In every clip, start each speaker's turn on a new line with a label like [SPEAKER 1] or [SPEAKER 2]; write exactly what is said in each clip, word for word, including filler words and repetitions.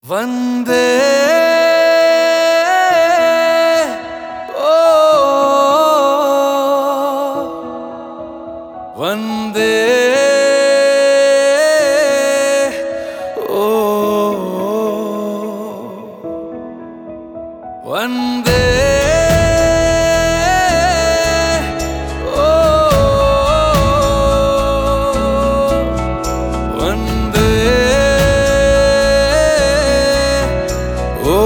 [SPEAKER 1] वंदे ओ वंदे ओ वंदे ओ वंदे ओ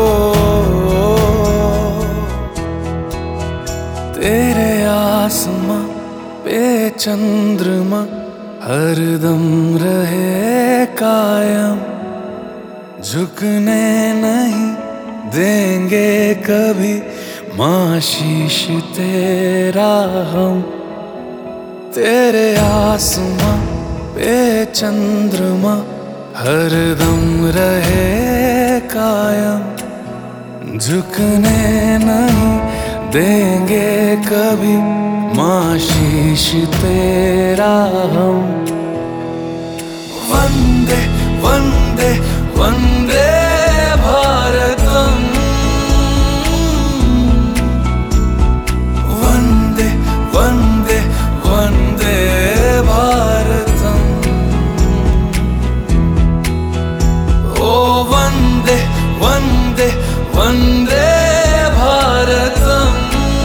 [SPEAKER 1] तेरे आसमां पे चंद्रमा हरदम रहे कायम, झुकने नहीं देंगे कभी माँ शीश तेरा हम। तेरे आसमां पे चंद्रमा हरदम रहे कायम, झुकने नहीं देंगे कभी माँ शीश तेरा हम। वंदे वंदे वंदे भारतम, वंदे वंदे वंदे भारतम। ओ वंदे वंदे वंदे भारतम,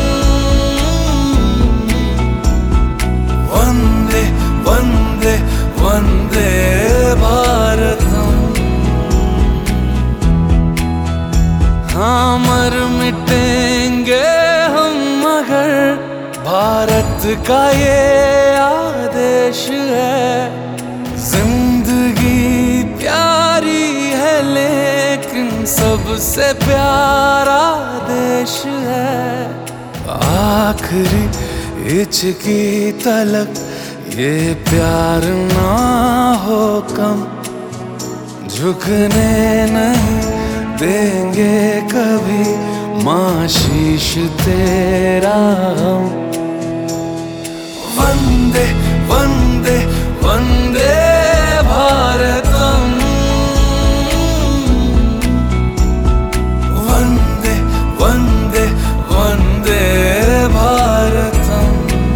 [SPEAKER 1] वंदे वंदे वंदे भारतम। हाँ मर मिटेंगे हम मगर भारत का ये आदेश है। जिंदगी प्यारी है लेकिन सबसे प्यारा देश है। आखिरी हिचकी तलक ये प्यार ना हो कम, झुकने नहीं देंगे कभी माँ शीश तेरा हम। वंदे वंदे वंदे भारतम, वंदे वंदे वंदे भारतम।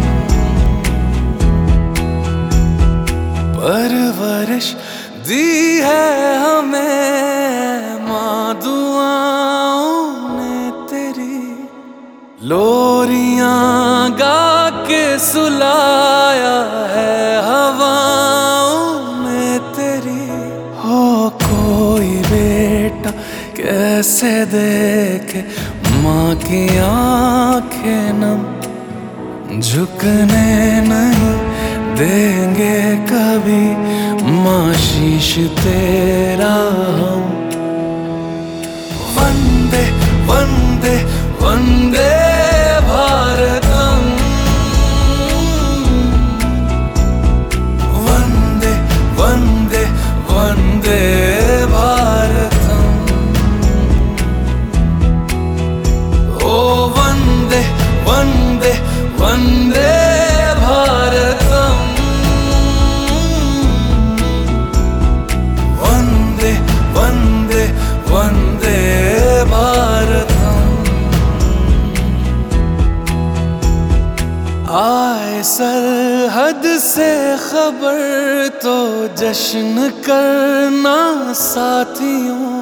[SPEAKER 1] परवरिश दी है हमें माँ दुआओं ने तेरी, लोरियां गा के सुलाया है हवाओं में तेरी। हो कोई बेटा कैसे देखे माँ की आंखें नम, झुकने नहीं देंगे कभी माँ शीश तेरा हम। वंदे वंदे वंदे भारतम, वंदे वंदे वंदे भारतम। ओ वंदे वंदे वंदे भारतम, वंदे वंदे वंदे भारतम। आए सरहद से खबर तो जश्न करना साथियों,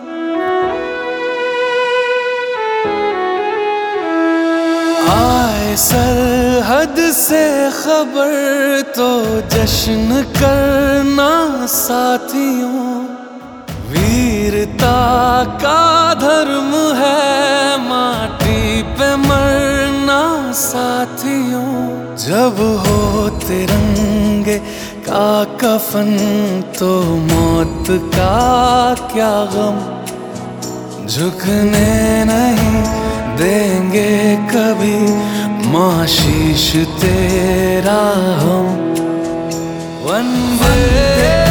[SPEAKER 1] आए सरहद से खबर तो जश्न करना साथियों। वीरता का धर्म है माटी पे मरना साथियों। जब हो तिरंगे का कफन तो मौत का क्या गम, झुकने नहीं देंगे कभी माँ शीश तेरा हम। वंदे